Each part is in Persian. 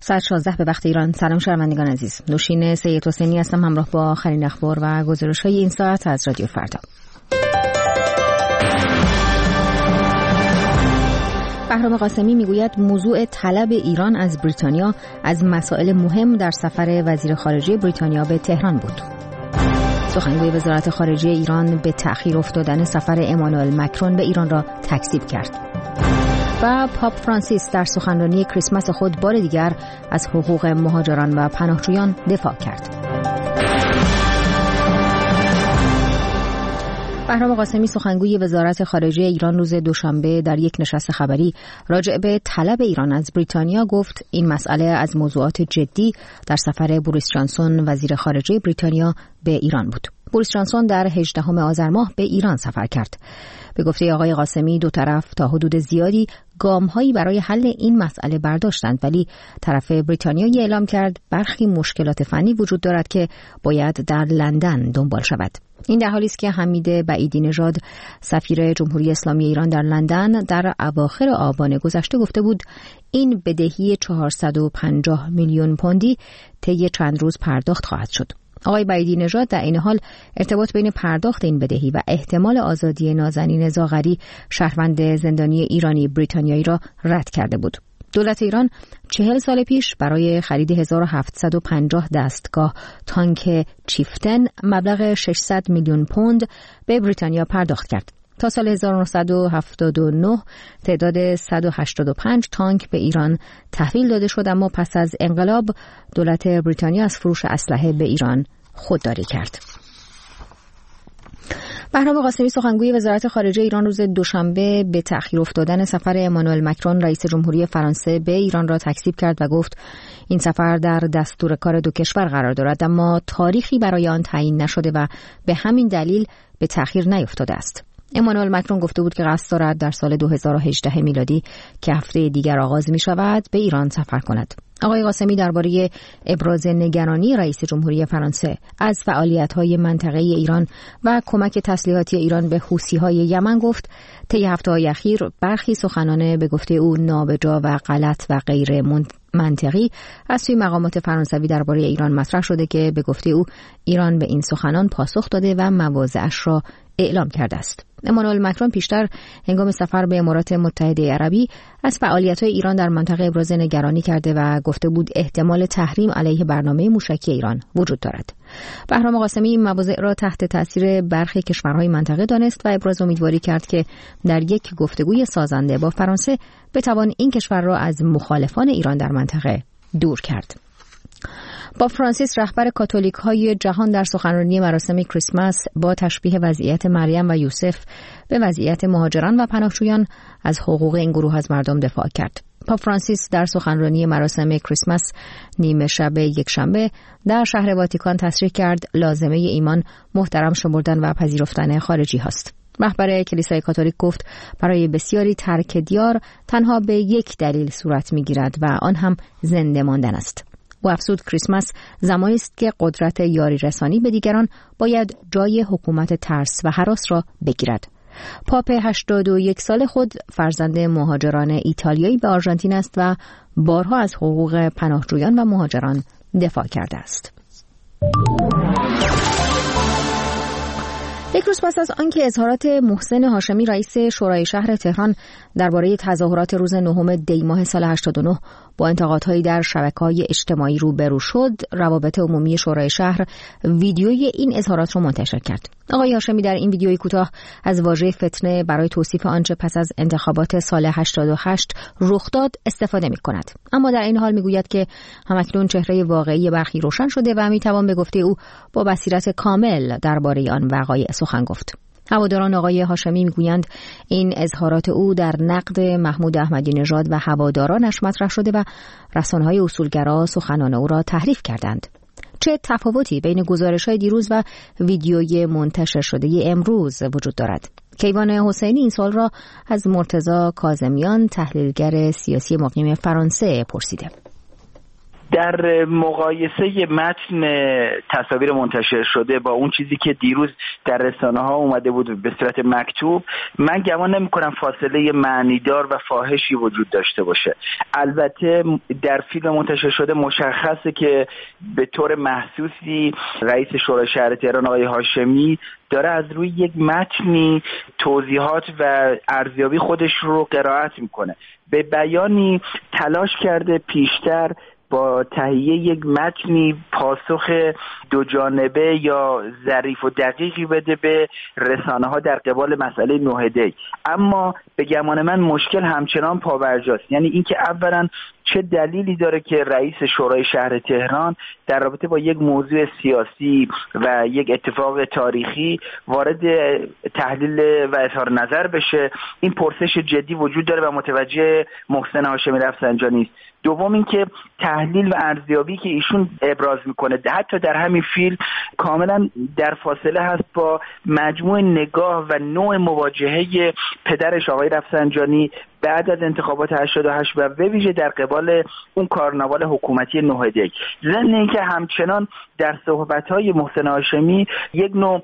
16 به وقت ایران. سلام شنوندگان عزیز. نوشین سید حسینی هستم همراه با آخرین اخبار و گزارش‌های این ساعت از رادیو فردا. بهرام قاسمی میگوید موضوع طلب ایران از بریتانیا از مسائل مهم در سفر وزیر خارجه بریتانیا به تهران بود. سخنگوی وزارت خارجه ایران به تأخیر افتادن سفر امانوئل مکرون به ایران را تکذیب کرد. و پاپ فرانسیس در سخنرانی کریسمس خود بار دیگر از حقوق مهاجران و پناهجویان دفاع کرد. بهرام قاسمی سخنگوی وزارت خارجه ایران روز دوشنبه در یک نشست خبری راجع به طلب ایران از بریتانیا گفت این مسئله از موضوعات جدی در سفر بوریس جانسون وزیر خارجه بریتانیا به ایران بود. بوریس جانسون در 18 آذر ماه به ایران سفر کرد. به گفته آقای قاسمی دو طرف تا حدود زیادی گام‌هایی برای حل این مسئله برداشتند، ولی طرف بریتانیایی اعلام کرد برخی مشکلات فنی وجود دارد که باید در لندن دنبال شود. این در حالی است که حمید بعیدی نژاد سفیر جمهوری اسلامی ایران در لندن در اواخر آبان گذشته گفته بود این بدهی 450 میلیون پوندی طی چند روز پرداخت خواهد شد. آقای بعیدی نژاد در این حال ارتباط بین پرداخت این بدهی و احتمال آزادی نازنین زاغری شهروند زندانی ایرانی بریتانیایی را رد کرده بود. دولت ایران 40 سال پیش برای خرید 1750 دستگاه تانک چیفتن مبلغ 600 میلیون پوند به بریتانیا پرداخت کرد. تا سال 1979 تعداد 185 تانک به ایران تحویل داده شد، اما پس از انقلاب دولت بریتانیا از فروش اسلحه به ایران خودداری کرد. بهرام قاسمی سخنگوی وزارت خارجه ایران روز دوشنبه به تأخیر افتادن سفر امانوئل مکرون رئیس جمهوری فرانسه به ایران را تکذیب کرد و گفت این سفر در دستور کار دو کشور قرار دارد، اما تاریخی برای آن تعیین نشده و به همین دلیل به تأخیر نیفتاده است. امانوئل مکرون گفته بود که قصد دارد در سال 2018 میلادی که هفته دیگر آغاز می شود به ایران سفر کند. آقای قاسمی درباره ابراز نگرانی رئیس جمهوری فرانسه از فعالیت‌های منطقه‌ای ایران و کمک تسلیحاتی ایران به حوثی‌های یمن گفت طی هفته‌های اخیر برخی سخنان به گفته او نابجا و غلط و غیر منطقی از سوی مقامات فرانسوی درباره ایران مطرح شده که به گفته او ایران به این سخنان پاسخ داده و مواضعش را اعلام کرده است. امانوئل مکرون پیشتر هنگام سفر به امارات متحده عربی از فعالیت‌های ایران در منطقه ابراز نگرانی کرده و گفته بود احتمال تحریم علیه برنامه موشکی ایران وجود دارد. بهرام قاسمی این مواضع را تحت تاثیر برخی کشورهای منطقه دانست و ابراز امیدواری کرد که در یک گفتگوی سازنده با فرانسه بتوان این کشور را از مخالفان ایران در منطقه دور کرد. پاپ فرانسیس رهبر کاتولیک‌های جهان در سخنرانی مراسم کریسمس با تشبیه وضعیت مریم و یوسف به وضعیت مهاجران و پناهجویان از حقوق این گروه از مردم دفاع کرد. پاپ فرانسیس در سخنرانی مراسم کریسمس نیمه شب یکشنبه در شهر واتیکان تصریح کرد لازمه ایمان محترم شمردن و پذیرفتن خارجی هاست. رهبر کلیسای کاتولیک گفت برای بسیاری ترک دیار تنها به یک دلیل صورت می‌گیرد و آن هم زنده ماندن است. او افزود کریسمس زمانی است که قدرت یاری رسانی به دیگران باید جای حکومت ترس و هراس را بگیرد. پاپ 81 سال خود فرزند مهاجران ایتالیایی به آرژانتین است و بارها از حقوق پناهجویان و مهاجران دفاع کرده است. یک روز پس از آنکه اظهارات محسن هاشمی رئیس شورای شهر تهران درباره تظاهرات روز 9 دی ماه سال 89 با انتقادهایی در شبکه‌های اجتماعی روبرو شد، روابط عمومی شورای شهر ویدیوی این اظهارات را منتشر کرد. آقای هاشمی در این ویدیوی کوتاه از واژه فتنه برای توصیف آنچه پس از انتخابات سال 88 رخ داد استفاده می‌کند. اما در این حال می‌گوید که همکنون چهره واقعی برخی روشن شده و می‌توان به گفته او با بصیرت کامل درباره آن وقایع سخن گفت. هواداران آقای هاشمی میگویند این اظهارات او در نقد محمود احمدی نژاد و هوادارانش مطرح شده و رسانه‌های اصولگرا سخنان او را تحریف کردند. چه تفاوتی بین گزارش‌های دیروز و ویدیوی منتشر شده امروز وجود دارد؟ کیوان حسینی این سوال را از مرتضی کاظمیان تحلیلگر سیاسی مقیم فرانسه پرسیده. در مقایسه متن تصاویر منتشر شده با اون چیزی که دیروز در رسانه‌ها اومده بود به صورت مکتوب، من گمان نمی‌کنم فاصله معنیدار و فاحشی وجود داشته باشه. البته در فیلم منتشر شده مشخصه که به طور محسوسی رئیس شورای شهر تهران آقای هاشمی داره از روی یک متنی توضیحات و ارزیابی خودش رو قرائت میکنه. به بیانی تلاش کرده پیشتر با تهیه یک متنی پاسخ دو جانبه یا ظریف و دقیقی بده به رسانه ها در قبال مسئله 9 دی. اما به گمان من مشکل همچنان پابرجاست. یعنی اینکه اولا چه دلیلی داره که رئیس شورای شهر تهران در رابطه با یک موضوع سیاسی و یک اتفاق تاریخی وارد تحلیل و اظهار نظر بشه؟ این پرسش جدی وجود داره و متوجه محسن هاشمی رفسنجانی است. دوم اینکه تحلیل و ارزیابی که ایشون ابراز میکنه حتی در همین فیلم کاملا در فاصله هست با مجموع نگاه و نوع مواجهه پدرش آقای رفسنجانی بعد از انتخابات 88 و به ویژه در قبال اون کارناوال حکومتی 9 دی. ضمن اینکه همچنان در صحبت‌های محسن هاشمی یک نوع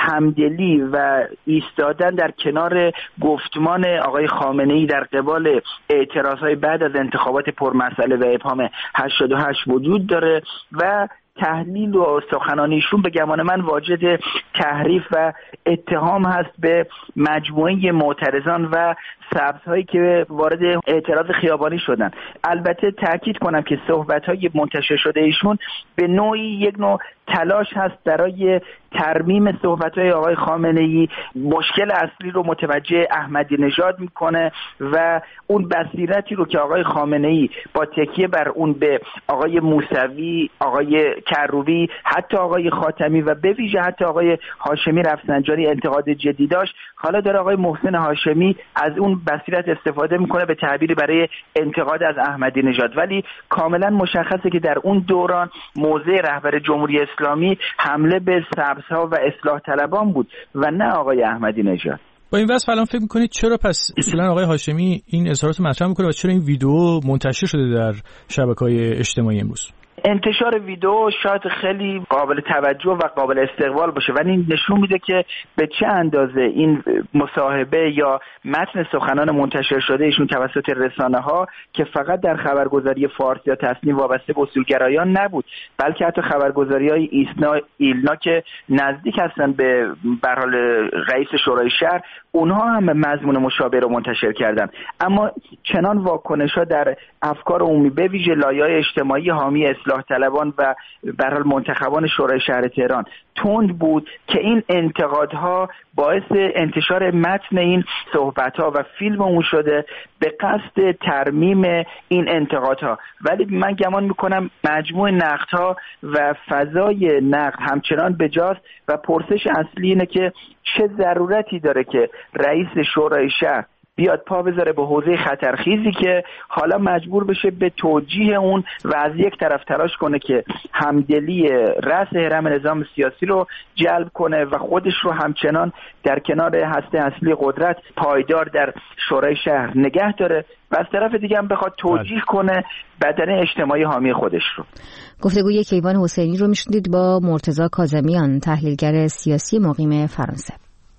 همدلی و ایستادن در کنار گفتمان آقای خامنه‌ای در قبال اعتراضهای بعد از انتخابات پرمسئله و ابهام 88 وجود داره و تحلیل و سخنانیشون به گمان من واجد تحریف و اتهام هست به مجموعه معترضان و سبزهایی که وارد اعتراض خیابانی شدن. البته تاکید کنم که صحبت‌های منتشر شده ایشون به نوعی یک نوع تلاش هست برای ترمیم صحبت‌های آقای خامنه‌ای. مشکل اصلی رو متوجه احمدی نژاد میکنه و اون بصیرتی رو که آقای خامنه‌ای با تکیه بر اون به آقای موسوی، آقای کروبی، حتی آقای خاتمی و به ویژه حتی آقای هاشمی رفسنجانی انتقاد جدی داشت، حالا داره آقای محسن هاشمی از اون بصیرت استفاده میکنه به تعبیری برای انتقاد از احمدی نژاد. ولی کاملا مشخصه که در اون دوران موضع رهبر جمهوری اسلامی حمله به سبزها و اصلاح طلبان بود و نه آقای احمدی نژاد. با این وصف الان فکر میکنید چرا پس اصولا آقای هاشمی این اظهارات مطرح میکنه و چرا این ویدیو منتشر شده در شبکه‌های اجتماعی امروز؟ انتشار ویدیو شاید خیلی قابل توجه و قابل استقبال باشه ولی این نشون میده که به چه اندازه این مصاحبه یا متن سخنان منتشر شده ایشون توسط رسانه‌ها که فقط در خبرگزاری فارس یا تصنیف وابسته به اصولگرایان نبود بلکه حتی خبرگزاری‌های ایلنا که نزدیک هستن به حال رئیس شورای شهر، اونها هم مضمون مشابه رو منتشر کردن. اما چنان واکنش‌ها در افکار عمومی به ویژه لایه‌های اجتماعی حامی اصلاح طلبان و به هر حال منتخبان شورای شهر تهران تند بود که این انتقادها باعث انتشار متن این صحبت‌ها و فیلم اون شده به قصد ترمیم این انتقادها. ولی من گمان میکنم مجموع نقدها و فضای نقد همچنان بجاست و پرسش اصلی اینه که چه ضرورتی داره که رئیس شورای شهر بیاد پا بذاره به حوزه خطرخیزی که حالا مجبور بشه به توجیه اون و از یک طرف تلاش کنه که همدلی رأس هرم نظام سیاسی رو جلب کنه و خودش رو همچنان در کنار هسته اصلی قدرت پایدار در شورای شهر نگه داره و از طرف دیگه هم بخواد توجیه کنه بدن اجتماعی حامی خودش رو. گفتگوی کیوان حسینی رو میشنید با مرتضی کاظمیان، تحلیلگر سیاسی مقیم فرانسه.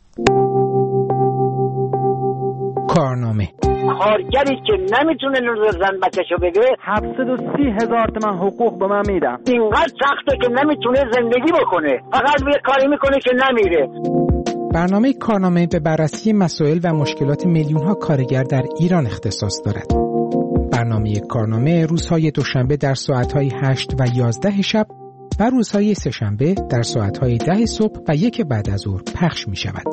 کارنامه کارگری که نمیتونه نور زن بچه‌شو بگیره 730,000 تومان حقوق به من میدم. اینقدر سخته که نمیتونه زندگی بکنه، فقط یه کاری میکنه که نمیره. برنامه کارنامه به بررسی مسائل و مشکلات میلیون‌ها کارگر در ایران اختصاص دارد. برنامه کارنامه روزهای دوشنبه در ساعت‌های 8 و 11 شب و روزهای سه‌شنبه در ساعت‌های 10 صبح و 1 بعد از ظهر پخش می‌شود.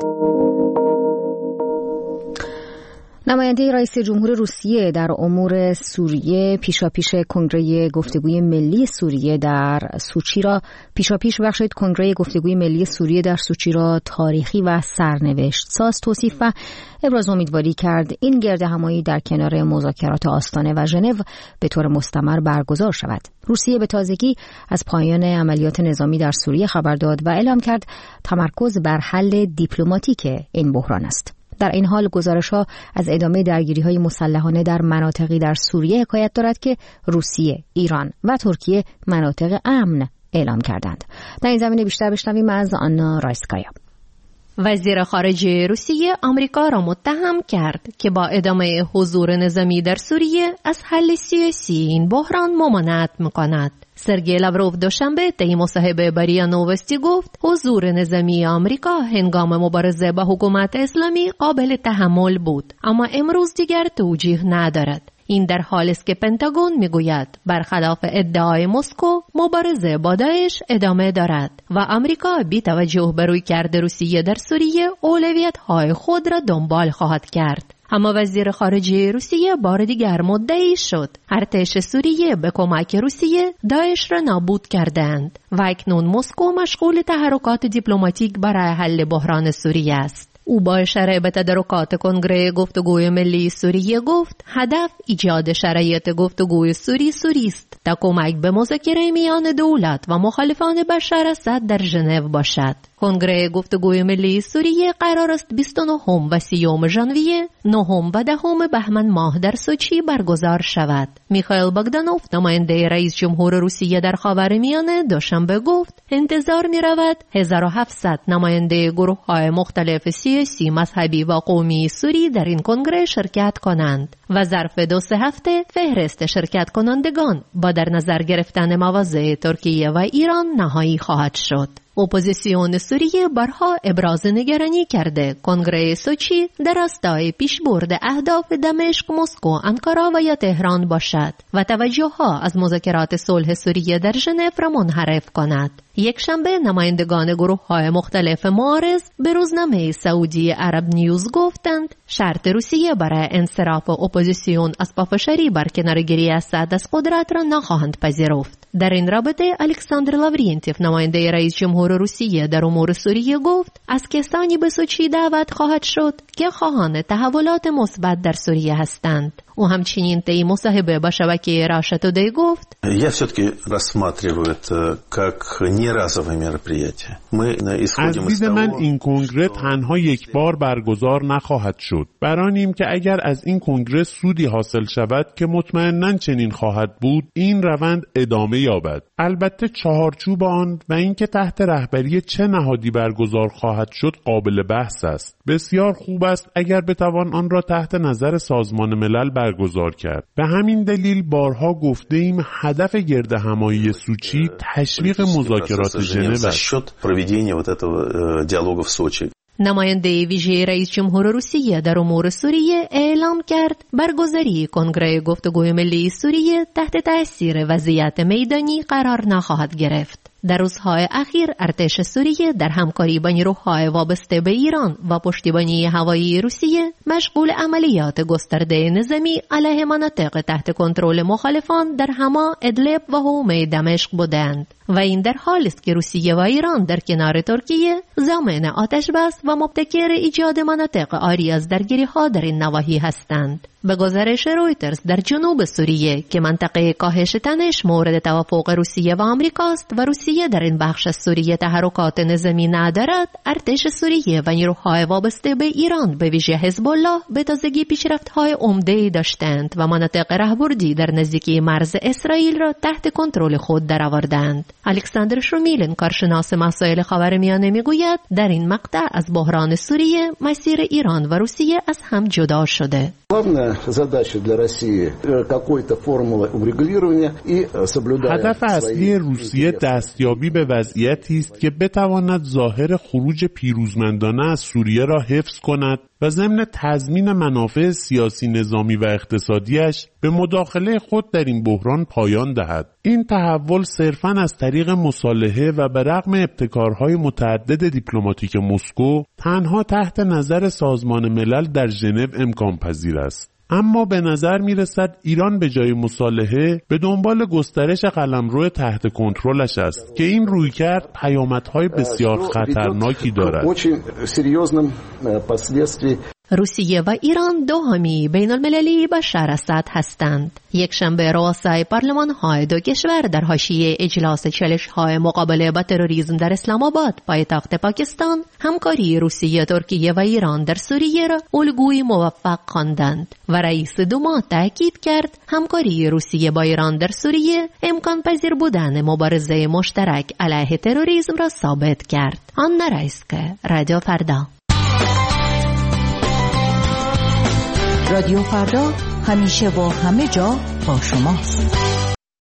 نماینده رئیس جمهور روسیه در امور سوریه پیشاپیش کنگره گفتگوی ملی سوریه در سوچی را بخشید کنگره گفتگوی ملی سوریه در سوچی را تاریخی و سرنوشت ساز توصیف و ابراز امیدواری کرد این گردهمایی در کنار مذاکرات آستانه و ژنو به طور مستمر برگزار شود. روسیه به تازگی از پایان عملیات نظامی در سوریه خبر داد و اعلام کرد تمرکز بر حل دیپلماتیک این بحران است. در این حال گزارش‌ها از ادامه درگیری‌های مسلحانه در مناطقی در سوریه حکایت دارد که روسیه، ایران و ترکیه مناطق امن اعلام کردند. در این زمینه بیشتر بشنویم از آنا رایسکایا. وزیر خارجه روسیه آمریکا را متهم کرد که با ادامه حضور نظامی در سوریه از حل سیاسی این بحران ممانعت می‌کند. سرگئی لاوروف دوشنبه طی مصاحبه با ریا نووستی گفت حضور نظامی آمریکا هنگام مبارزه با حکومت اسلامی قابل تحمل بود، اما امروز دیگر توجیه ندارد. این در حالی است که پنتاگون میگوید برخلاف ادعای مسکو مبارزه با داعش ادامه دارد و آمریکا بی توجه به رویکرد روسیه در سوریه اولویت‌های خود را دنبال خواهد کرد. اما وزیر خارجه روسیه بار دیگر مدعی شد ارتش سوریه به کمک روسیه داعش را نابود کردند و اکنون مسکو مشغول تحرکات دیپلماتیک برای حل بحران سوریه است. او با اشاره به تدارکات کنگره گفتگوی ملی سوریه گفت هدف ایجاد شرایط گفتگوی سوری است تا کمک به مذاکره میان دولت و مخالفان بشار اسد در ژنو باشد. کنگره گفتگوی ملی سوریه قرار است 29 و 30 ژانویه، 9 و 10 بهمن ماه در سوچی برگزار شود. میخائیل باگدانوف نماینده رئیس جمهور روسیه در خاورمیانه دوشنبه گفت انتظار می‌رود 1700 نماینده گروه‌های مختلف سیاسی، مذهبی و قومی سوری در این کنگره شرکت کنند و ظرف 2-3 هفته فهرست شرکت کنندگان با در نظر گرفتن مواضع ترکیه و ایران نهایی خواهد شد. اپوزیسیون سوریه بارها ابراز نگرانی کرده کنگره سوچی در راستای پیشبرد اهداف دمشق، مسکو، آنکارا و یا تهران باشد و توجه‌ها از مذاکرات صلح سوریه در ژنو را منحرف کند. یک شنبه نمایندگان گروه‌های مختلف معارض به روزنامه سعودی عرب نیوز گفتند شرط روسیه برای انصراف اپوزیسیون از پافشاری بر کنارگیری اسد از قدرت را نخواهند پذیرفت. در این رابطه الکساندر لاورینتیف نماینده رئیس جمهور روسیه در امور سوریه گفت از کسانی به سوچی دعوت خواهد شد که خواهان تحولات مثبت در سوریه هستند. او همچنین طی مصاحبه با شبکه راشا تودی گفت Я все-таки рассматриваю это как неразовое мероприятие. Мы исходим из того من این کنگره تنها یک بار برگزار نخواهد شد. برانیم که اگر از این کنگره سودی حاصل شود که مطمئناً چنین خواهد بود، این روند ادامه یابد. البته چهارچوب آن و اینکه تحت رهبری چه نهادی برگزار خواهد شد قابل بحث است. بسیار خوب است اگر بتوان آن را تحت نظر سازمان ملل برگزار کرد. به همین دلیل بارها گفته ایم هدف گرد همایی سوچی تشویق مذاکرات ژنو است. نماینده ویژه رئیس جمهور روسیه در امور سوریه اعلام کرد برگزاری کنگره گفتگوی ملی سوریه تحت تاثیر وضعیت میدانی قرار نخواهد گرفت. در روزهای اخیر ارتش سوریه در همکاری با نیروهای وابسته به ایران و پشتیبانی هوایی روسیه مشغول عملیات گسترده نظامی علیه مناطق تحت کنترل مخالفان در حما، ادلب و حومه دمشق بودند و این در حالی است که روسیه و ایران در کنار ترکیه ضامن آتش بس و مبتکر ایجاد مناطق عاری از درگیری‌ها در این نواحی هستند. به گزارش رویترز در جنوب سوریه که منطقه کاهش تنش مورد توافق روسیه و آمریکاست و روسیه در این بخش از سوریه تحرکات نظامی ندارد، ارتش سوریه و نیروهای وابسته به ایران به ویژه حزب الله به تازگی پیشرفت‌های عمده‌ای داشتند و مناطق رهبردی در نزدیکی مرز اسرائیل را تحت کنترل خود درآوردند. الکساندر شومیلن کارشناس مسائل خاورمیانه میگوید در این مقطع از بحران سوریه مسیر ایران و روسیه از هم جدا شده. هدف اصلی روسیه دستیابی به وضعیتی است که بتواند ظاهر خروج پیروزمندانه از سوریه را حفظ کند و ضمن تضمین منافع سیاسی، نظامی و اقتصادیش به مداخله خود در این بحران پایان دهد. این تحول صرفاً از طریق مصالحه و به رغم ابتکارهای متعدد دیپلماتیک مسکو تنها تحت نظر سازمان ملل در ژنو امکان پذیر است. اما به نظر می رسد ایران به جای مصالحه به دنبال گسترش قلمرو تحت کنترلش است که این رویکرد پیامدهای بسیار خطرناکی دارد. روسیه و ایران دو حامی بین المللی بشار اسد هستند. یک شنبه رؤسای پارلمان‌های دو کشور در حاشیه اجلاس چالش‌های مقابله با تروریسم در اسلام آباد پایتخت پاکستان همکاری روسیه، ترکیه و ایران در سوریه را الگوی موفق خواندند و رئیس دوما تاکید کرد همکاری روسیه با ایران در سوریه امکان پذیر بودن مبارزه مشترک علیه تروریسم را ثابت کرد. آن رایسکه، رادیو فردا. رادیو فردا همیشه و همه جا با شماست.